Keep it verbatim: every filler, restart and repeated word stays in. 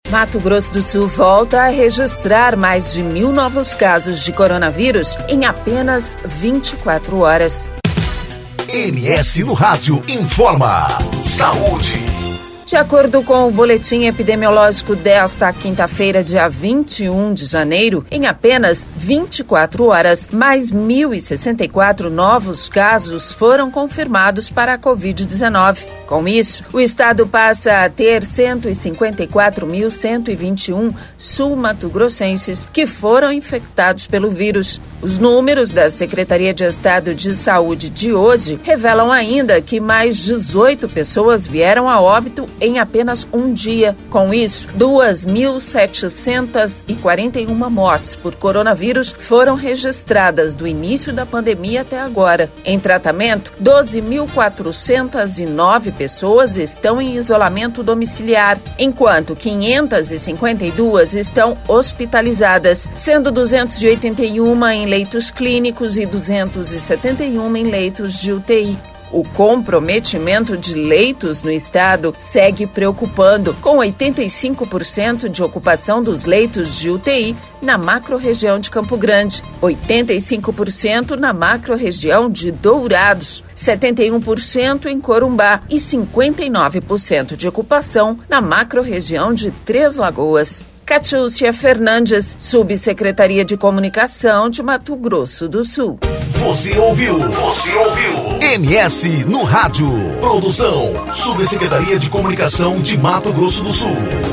Mato Grosso do Sul volta a registrar mais de mil novos casos de coronavírus em apenas vinte e quatro horas. M S no Rádio informa. Saúde. De acordo com o boletim epidemiológico desta quinta-feira, dia vinte e um de janeiro, em apenas vinte e quatro horas, mais mil e sessenta e quatro novos casos foram confirmados para a covid dezenove. Com isso, o estado passa a ter cento e cinquenta e quatro mil cento e vinte e um sul-mato-grossenses que foram infectados pelo vírus. Os números da Secretaria de Estado de Saúde de hoje revelam ainda que mais dezoito pessoas vieram a óbito em apenas um dia. Com isso, duas mil setecentas e quarenta e uma mortes por coronavírus foram registradas do início da pandemia até agora. Em tratamento, doze mil quatrocentas e nove pessoas estão em isolamento domiciliar, enquanto quinhentas e cinquenta e duas estão hospitalizadas, sendo duzentas e oitenta e uma em leitos clínicos e duzentas e setenta e uma em leitos de U T I. O comprometimento de leitos no estado segue preocupando, com oitenta e cinco por cento de ocupação dos leitos de U T I na macro-região de Campo Grande, oitenta e cinco por cento na macro-região de Dourados, setenta e um por cento em Corumbá e cinquenta e nove por cento de ocupação na macro-região de Três Lagoas. Catiúcia Fernandes, Subsecretaria de Comunicação de Mato Grosso do Sul. Você ouviu? Você ouviu? M S no Rádio. Produção, Subsecretaria de Comunicação de Mato Grosso do Sul.